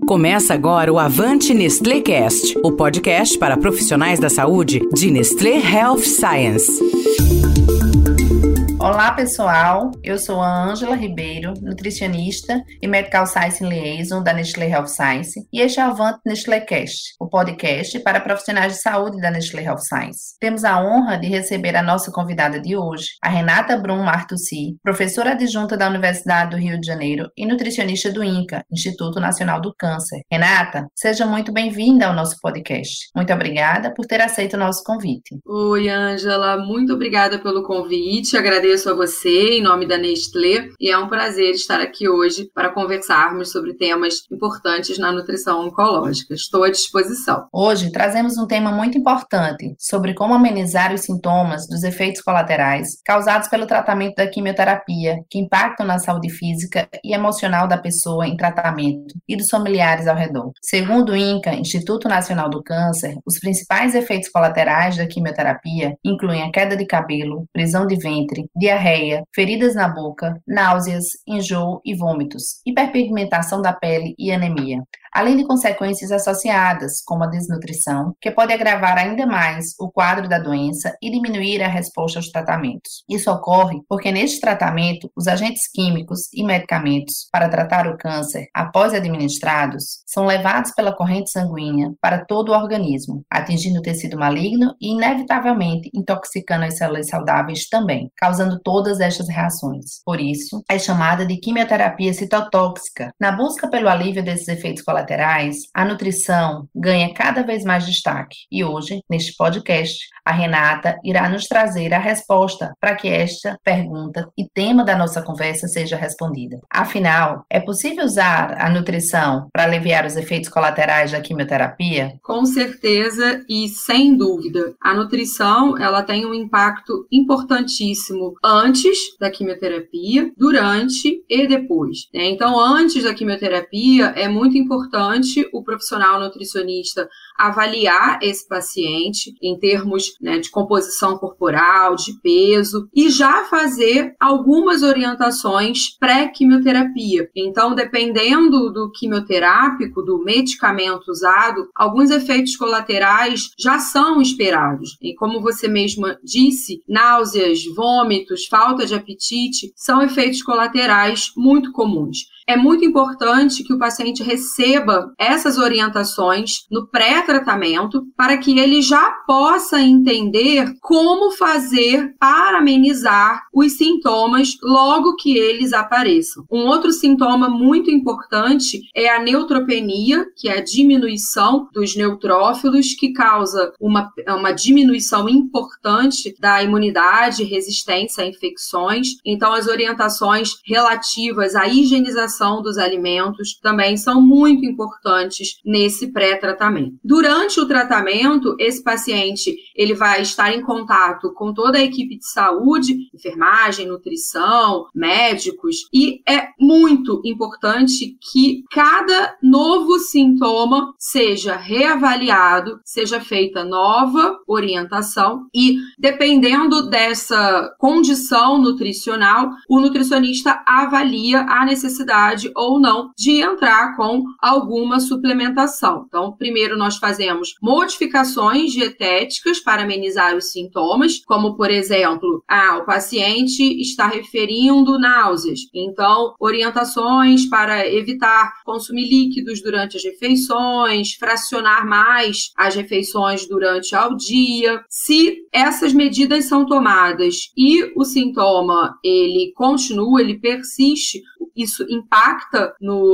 Começa agora o Avante Nestlé Cast, o podcast para profissionais da saúde de Nestlé Health Science. Olá pessoal, eu sou a Ângela Ribeiro, nutricionista e Medical Science Liaison da Nestlé Health Science, e este é o Avante Nestlé Cast, o podcast para profissionais de saúde da Nestlé Health Science. Temos a honra de receber a nossa convidada de hoje, a Renata Brum Martussi, professora adjunta da Universidade do Rio de Janeiro e nutricionista do INCA, Instituto Nacional do Câncer. Renata, seja muito bem-vinda ao nosso podcast. Muito obrigada por ter aceito o nosso convite. Oi, Ângela, muito obrigada pelo convite, agradeço a você em nome da Nestlé e é um prazer estar aqui hoje para conversarmos sobre temas importantes na nutrição oncológica. Estou à disposição. Hoje trazemos um tema muito importante sobre como amenizar os sintomas dos efeitos colaterais causados pelo tratamento da quimioterapia que impactam na saúde física e emocional da pessoa em tratamento e dos familiares ao redor. Segundo o INCA, Instituto Nacional do Câncer, os principais efeitos colaterais da quimioterapia incluem a queda de cabelo, prisão de ventre, diarreia, feridas na boca, náuseas, enjoo e vômitos, hiperpigmentação da pele e anemia, além de consequências associadas, como a desnutrição, que pode agravar ainda mais o quadro da doença e diminuir a resposta aos tratamentos. Isso ocorre porque neste tratamento, os agentes químicos e medicamentos para tratar o câncer, após administrados, são levados pela corrente sanguínea para todo o organismo, atingindo o tecido maligno e, inevitavelmente, intoxicando as células saudáveis também, causando todas estas reações. Por isso, é chamada de quimioterapia citotóxica. Na busca pelo alívio desses efeitos colaterais, a nutrição ganha cada vez mais destaque. E hoje, neste podcast, a Renata irá nos trazer a resposta para que esta pergunta e tema da nossa conversa seja respondida. Afinal, é possível usar a nutrição para aliviar os efeitos colaterais da quimioterapia? Com certeza e sem dúvida. A nutrição, ela tem um impacto importantíssimo antes da quimioterapia, durante e depois. Então, antes da quimioterapia, é muito importante o profissional nutricionista avaliar esse paciente em termos, de composição corporal, de peso, e já fazer algumas orientações pré-quimioterapia. Então, dependendo do quimioterápico, do medicamento usado, alguns efeitos colaterais já são esperados. E como você mesma disse, náuseas, vômitos, falta de apetite são efeitos colaterais muito comuns. É muito importante que o paciente receba essas orientações no pré-tratamento para que ele já possa entender como fazer para amenizar os sintomas logo que eles apareçam. Um outro sintoma muito importante é a neutropenia, que é a diminuição dos neutrófilos, que causa uma diminuição importante da imunidade e resistência a infecções. Então, as orientações relativas à higienização dos alimentos também são muito importantes nesse pré-tratamento. Durante o tratamento, esse paciente ele vai estar em contato com toda a equipe de saúde, enfermagem, nutrição, médicos, e é muito importante que cada novo sintoma seja reavaliado, seja feita nova orientação e, dependendo dessa condição nutricional, o nutricionista avalia a necessidade ou não de entrar com alguma suplementação. Então, primeiro nós fazemos modificações dietéticas para amenizar os sintomas, como, por exemplo, o paciente está referindo náuseas. Então, orientações para evitar consumir líquidos durante as refeições, fracionar mais as refeições durante ao dia. Se essas medidas são tomadas e o sintoma ele continua, ele persiste, isso impacta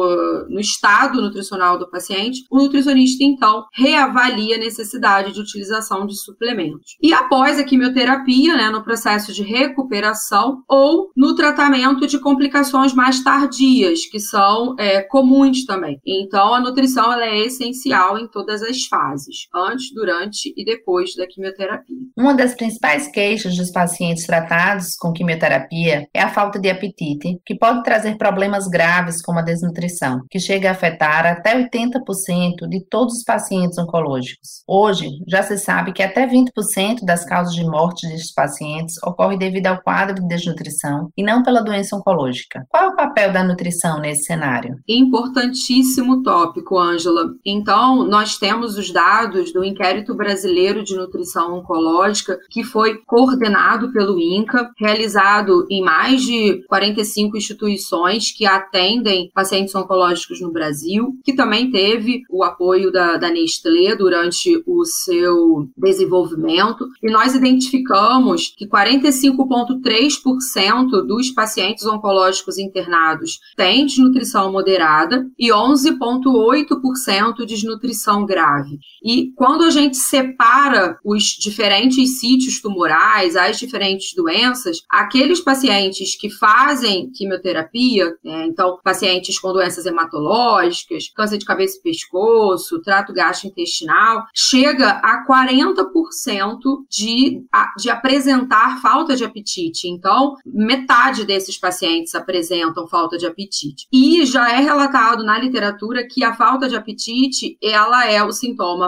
no estado nutricional do paciente, o nutricionista, então, reavalia a necessidade de utilização de suplementos. E após a quimioterapia, no processo de recuperação ou no tratamento de complicações mais tardias, que são comuns também. Então, a nutrição ela é essencial em todas as fases, antes, durante e depois da quimioterapia. Uma das principais queixas dos pacientes tratados com quimioterapia é a falta de apetite, que pode trazer problemas graves como a desnutrição, que chega a afetar até 80% de todos os pacientes oncológicos. Hoje, já se sabe que até 20% das causas de morte destes pacientes ocorre devido ao quadro de desnutrição e não pela doença oncológica. Qual é o papel da nutrição nesse cenário? Importantíssimo tópico, Ângela. Então, nós temos os dados do Inquérito Brasileiro de Nutrição Oncológica, que foi coordenado pelo INCA, realizado em mais de 45 instituições que atendem pacientes oncológicos no Brasil, que também teve o apoio da Nestlé durante o seu desenvolvimento, e nós identificamos que 45,3% dos pacientes oncológicos internados têm desnutrição moderada e 11,8% de desnutrição grave. E quando a gente separa os diferentes sítios tumorais, as diferentes doenças, aqueles pacientes que fazem quimioterapia, então pacientes com doenças hematológicas, câncer de cabeça e pescoço, trato gastrointestinal, chega a 40% de apresentar falta de apetite. Então, metade desses pacientes apresentam falta de apetite. E já é relatado na literatura que a falta de apetite, ela é um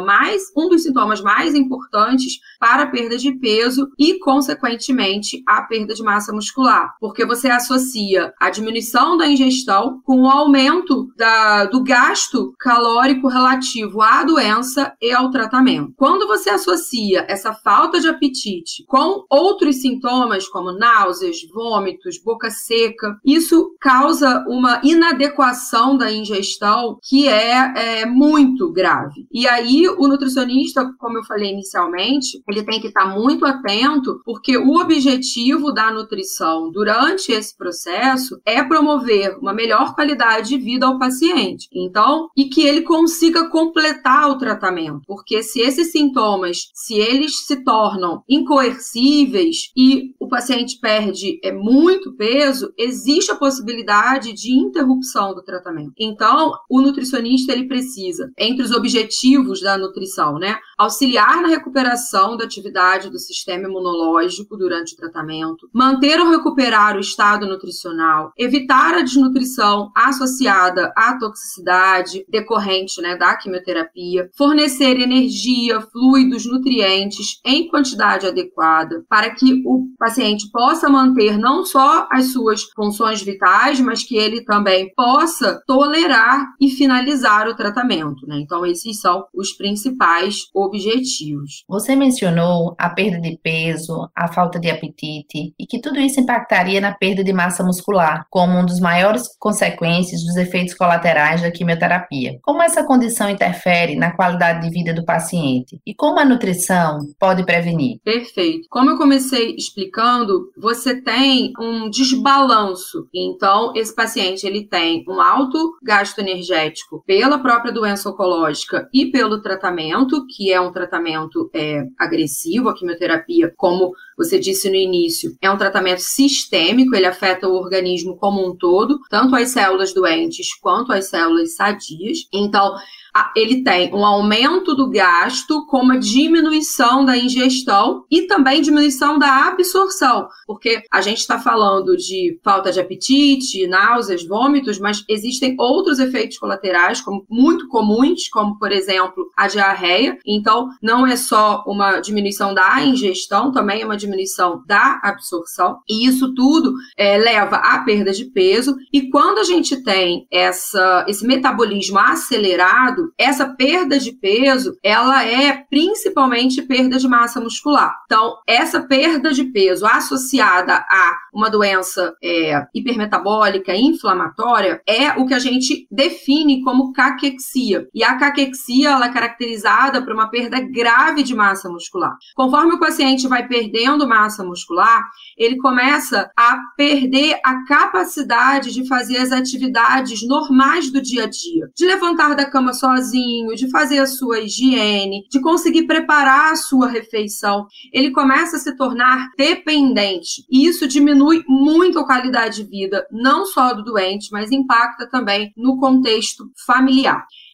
dos sintomas mais importantes para a perda de peso e, consequentemente, a perda de massa muscular, porque você associa a diminuição da ingestão com o aumento do gasto calórico relativo à doença e ao tratamento. Quando você associa essa falta de apetite com outros sintomas, como náuseas, vômitos, boca seca, isso causa uma inadequação da ingestão que é muito grave. E aí, o nutricionista, como eu falei inicialmente, ele tem que estar muito atento, porque o objetivo da nutrição durante esse processo é promover uma melhor qualidade de vida ao paciente. Então, e que ele consiga completar o tratamento, porque se esses sintomas, se eles se tornam incoercíveis e o paciente perde muito peso, existe a possibilidade de interrupção do tratamento. Então, o nutricionista, ele precisa, entre os objetivos da nutrição, auxiliar na recuperação da atividade do sistema imunológico durante o tratamento, manter ou recuperar o estado nutricional, evitar a desnutrição associada à toxicidade decorrente da quimioterapia, fornecer energia, fluidos, nutrientes em quantidade adequada para que o paciente possa manter não só as suas funções vitais, mas que ele também possa tolerar e finalizar o tratamento. Então, esses são os principais objetivos. Você mencionou a perda de peso, a falta de apetite e que tudo isso impactaria na perda de massa muscular, como uma das maiores consequências dos efeitos colaterais da quimioterapia. Como essa condição interfere na qualidade de vida do paciente e como a nutrição pode prevenir? Perfeito. Como eu comecei explicando, você tem um desbalanço. Então, esse paciente ele tem um alto gasto energético pela própria doença oncológica e pelo tratamento, que é um tratamento agressivo. A quimioterapia, como você disse no início, é um tratamento sistêmico, ele afeta o organismo como um todo, tanto as células doentes quanto as células sadias. Então, ele tem um aumento do gasto com uma diminuição da ingestão e também diminuição da absorção, porque a gente está falando de falta de apetite, náuseas, vômitos, mas existem outros efeitos colaterais muito comuns, como, por exemplo, a diarreia. Então, não é só uma diminuição da ingestão, também é uma diminuição da absorção, e isso tudo leva à perda de peso. E quando a gente tem esse metabolismo acelerado, essa perda de peso, ela é principalmente perda de massa muscular. Então, essa perda de peso associada a uma doença hipermetabólica, inflamatória, é o que a gente define como caquexia. E a caquexia, ela é caracterizada por uma perda grave de massa muscular. Conforme o paciente vai perdendo massa muscular, ele começa a perder a capacidade de fazer as atividades normais do dia a dia, de levantar da cama sozinho, de fazer a sua higiene, de conseguir preparar a sua refeição. Ele começa a se tornar dependente. E isso diminui muito a qualidade de vida, não só do doente, mas impacta também no contexto familiar.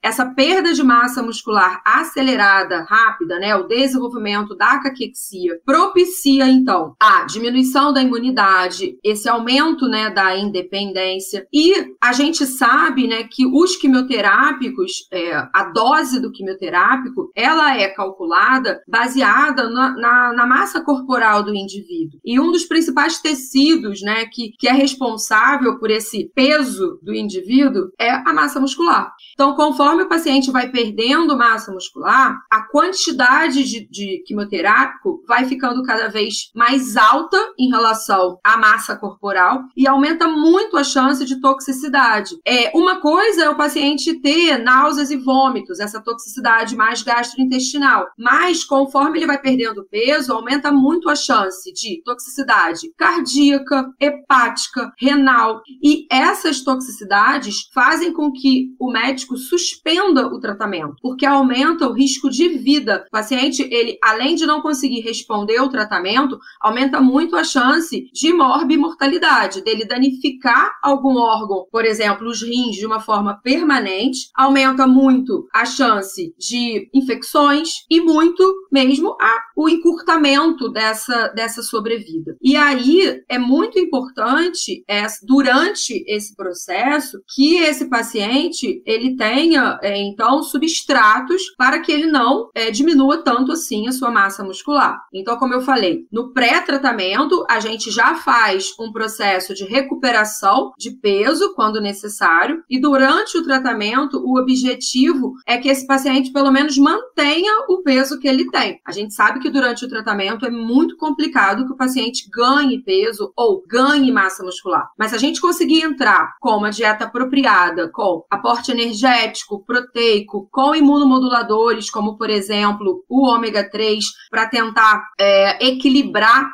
essa perda de massa muscular acelerada, rápida, né, o desenvolvimento da caquexia, propicia, então, a diminuição da imunidade, esse aumento, né, da independência. E a gente sabe, né, que os quimioterápicos, a dose do quimioterápico, ela é calculada baseada na massa corporal do indivíduo. E um dos principais tecidos, né, que é responsável por esse peso do indivíduo é a massa muscular. Então, conforme o paciente vai perdendo massa muscular, a quantidade de quimioterápico vai ficando cada vez mais alta em relação à massa corporal e aumenta muito a chance de toxicidade. Uma coisa é o paciente ter náuseas e vômitos, essa toxicidade mais gastrointestinal, mas conforme ele vai perdendo peso, aumenta muito a chance de toxicidade cardíaca, hepática, renal, e essas toxicidades fazem com que o médico suspenda o tratamento, porque aumenta o risco de vida. O paciente, ele, além de não conseguir responder ao tratamento, aumenta muito a chance de morbimortalidade, dele danificar algum órgão, por exemplo, os rins, de uma forma permanente, aumenta muito a chance de infecções e muito mesmo o encurtamento dessa sobrevida. E aí é muito importante, durante esse processo, que esse paciente ele tenha, então, substratos para que ele não diminua tanto assim a sua massa muscular. Então, como eu falei, no pré-tratamento, a gente já faz um processo de recuperação de peso, quando necessário, e durante o tratamento, o objetivo é que esse paciente, pelo menos, mantenha o peso que ele tem. A gente sabe que durante o tratamento é muito complicado que o paciente ganhe peso ou ganhe massa muscular. Mas se a gente conseguir entrar com uma dieta apropriada, com aporte energético, proteico, com imunomoduladores, como, por exemplo, o ômega 3, para tentar equilibrar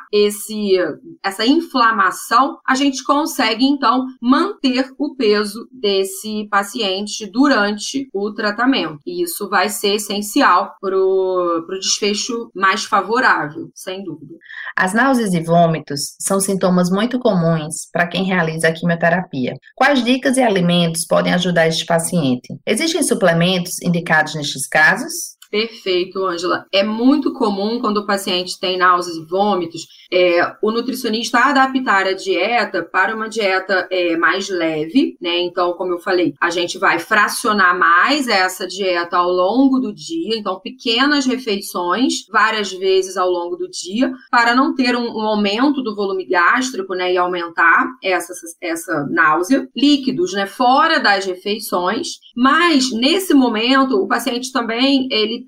essa inflamação, a gente consegue, então, manter o peso desse paciente durante o tratamento. E isso vai ser essencial para o desfecho mais favorável, sem dúvida. As náuseas e vômitos são sintomas muito comuns para quem realiza a quimioterapia. Quais dicas e alimentos podem ajudar este paciente? Existem suplementos indicados nestes casos? Perfeito, Ângela. É muito comum quando o paciente tem náuseas e vômitos, o nutricionista adaptar a dieta para uma dieta mais leve, né? Então, como eu falei, a gente vai fracionar mais essa dieta ao longo do dia, então pequenas refeições várias vezes ao longo do dia, para não ter um aumento do volume gástrico, né? E aumentar essa náusea. Líquidos, né? Fora das refeições, mas nesse momento o paciente também ele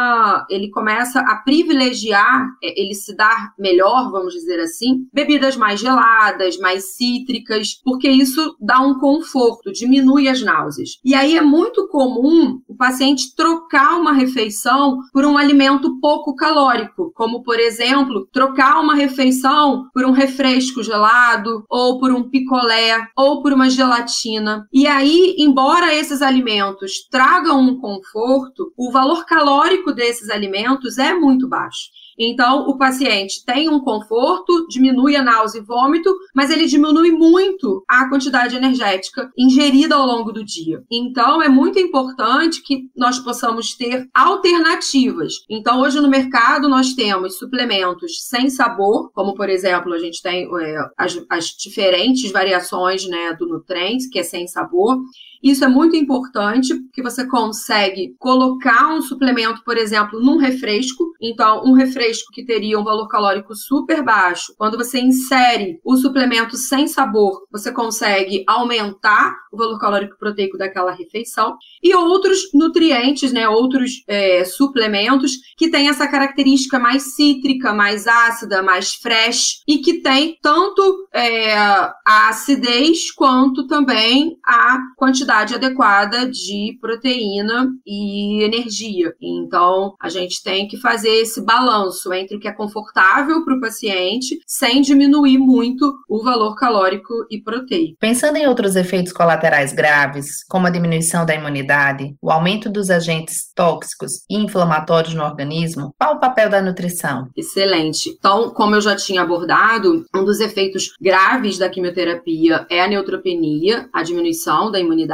começa a privilegiar, ele se dar melhor, vamos dizer assim, bebidas mais geladas, mais cítricas, porque isso dá um conforto, diminui as náuseas. E aí é muito comum o paciente trocar uma refeição por um alimento pouco calórico, como, por exemplo, trocar uma refeição por um refresco gelado, ou por um picolé, ou por uma gelatina. E aí, embora esses alimentos tragam um conforto, o valor calórico desses alimentos é muito baixo. Então, o paciente tem um conforto, diminui a náusea e vômito, mas ele diminui muito a quantidade energética ingerida ao longo do dia. Então, é muito importante que nós possamos ter alternativas. Então, hoje no mercado nós temos suplementos sem sabor, como, por exemplo, a gente tem as diferentes variações, né, do Nutrends, que é sem sabor. Isso é muito importante, porque você consegue colocar um suplemento, por exemplo, num refresco. Então, um refresco que teria um valor calórico super baixo, quando você insere o suplemento sem sabor, você consegue aumentar o valor calórico proteico daquela refeição. E outros nutrientes, né, outros suplementos que têm essa característica mais cítrica, mais ácida, mais fresh, e que tem tanto a acidez quanto também a quantidade adequada de proteína e energia. Então, a gente tem que fazer esse balanço entre o que é confortável para o paciente, sem diminuir muito o valor calórico e proteico. Pensando em outros efeitos colaterais graves, como a diminuição da imunidade, o aumento dos agentes tóxicos e inflamatórios no organismo, qual o papel da nutrição? Excelente. Então, como eu já tinha abordado, um dos efeitos graves da quimioterapia é a neutropenia, a diminuição da imunidade.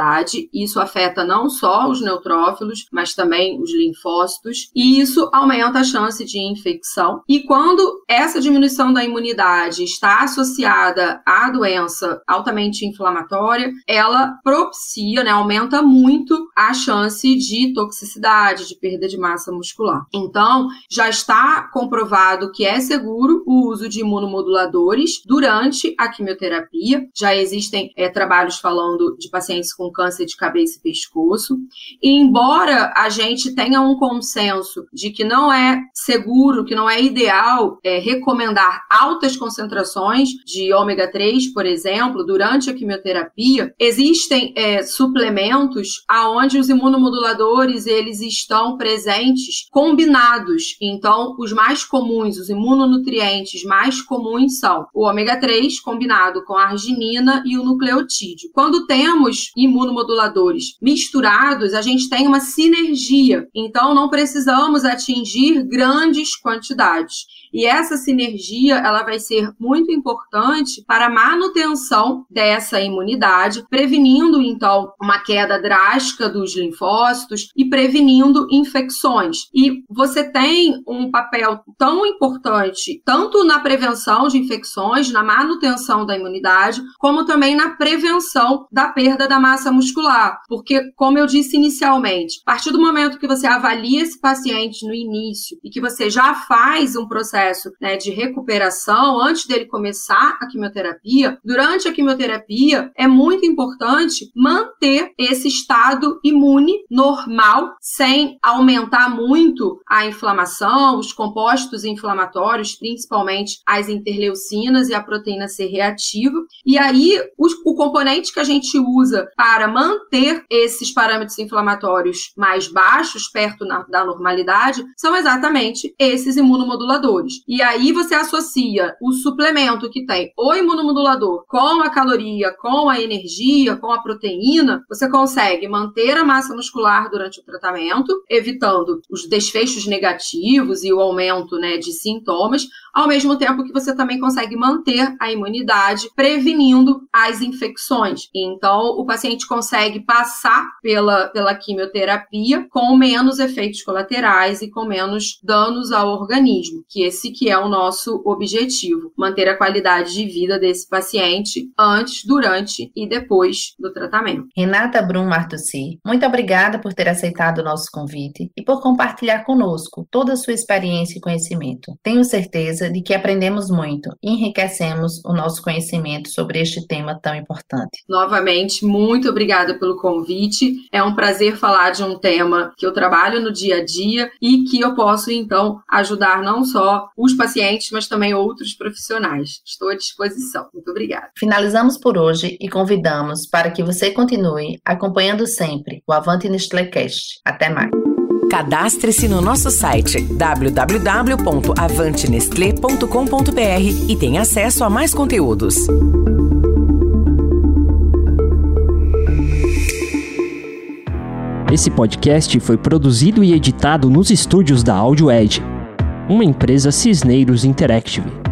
imunidade. Isso afeta não só os neutrófilos, mas também os linfócitos, e isso aumenta a chance de infecção. E quando essa diminuição da imunidade está associada à doença altamente inflamatória, ela propicia, aumenta muito a chance de toxicidade, de perda de massa muscular. Então, já está comprovado que é seguro o uso de imunomoduladores durante a quimioterapia. Já existem trabalhos falando de pacientes com câncer de cabeça e pescoço. E embora a gente tenha um consenso de que não é seguro, que não é ideal recomendar altas concentrações de ômega 3, por exemplo, durante a quimioterapia, existem suplementos aonde os imunomoduladores eles estão presentes combinados. Então, os mais comuns, os imunonutrientes mais comuns são o ômega 3 combinado com a arginina e o nucleotídeo. Quando temos imunomoduladores misturados, a gente tem uma sinergia. Então, não precisamos atingir grandes quantidades. E essa sinergia, ela vai ser muito importante para a manutenção dessa imunidade, prevenindo, então, uma queda drástica dos linfócitos e prevenindo infecções. E você tem um papel tão importante, tanto na prevenção de infecções, na manutenção da imunidade, como também na prevenção da perda da massa muscular. Porque, como eu disse inicialmente, a partir do momento que você avalia esse paciente no início e que você já faz um processo de recuperação antes dele começar a quimioterapia, durante a quimioterapia é muito importante manter esse estado imune normal, sem aumentar muito a inflamação, os compostos inflamatórios, principalmente as interleucinas e a proteína C reativa. E aí, o componente que a gente usa para manter esses parâmetros inflamatórios mais baixos, perto da normalidade, são exatamente esses imunomoduladores. E aí você associa o suplemento que tem o imunomodulador com a caloria, com a energia, com a proteína, você consegue manter a massa muscular durante o tratamento, evitando os desfechos negativos e o aumento de sintomas, ao mesmo tempo que você também consegue manter a imunidade, prevenindo as infecções. Então, o paciente consegue passar pela quimioterapia com menos efeitos colaterais e com menos danos ao organismo, que esse que é o nosso objetivo, manter a qualidade de vida desse paciente antes, durante e depois do tratamento. Renata Brum Martussi, muito obrigada por ter aceitado o nosso convite e por compartilhar conosco toda a sua experiência e conhecimento. Tenho certeza de que aprendemos muito e enriquecemos o nosso conhecimento sobre este tema tão importante. Novamente, muito obrigada pelo convite. É um prazer falar de um tema que eu trabalho no dia a dia e que eu posso, então, ajudar não só os pacientes, mas também outros profissionais. Estou à disposição. Muito obrigada. Finalizamos por hoje e convidamos para que você continue acompanhando sempre o Avante Nestlecast. Até mais. Cadastre-se no nosso site www.avantenestle.com.br e tenha acesso a mais conteúdos. Esse podcast foi produzido e editado nos estúdios da Audio Edge, uma empresa Cisneiros Interactive.